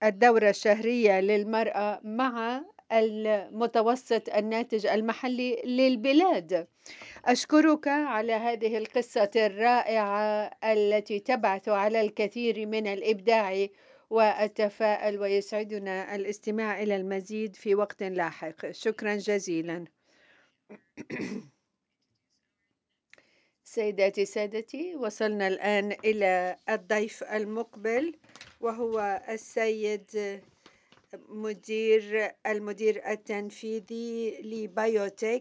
الدورة الشهرية للمرأة مع المتوسط الناتج المحلي للبلاد. أشكرك على هذه القصة الرائعة التي تبعث على الكثير من الإبداع والتفاؤل، ويسعدنا الاستماع إلى المزيد في وقت لاحق. شكرا جزيلا. سيداتي سادتي، وصلنا الآن إلى الضيف المقبل، وهو السيد المدير التنفيذي لبايوتك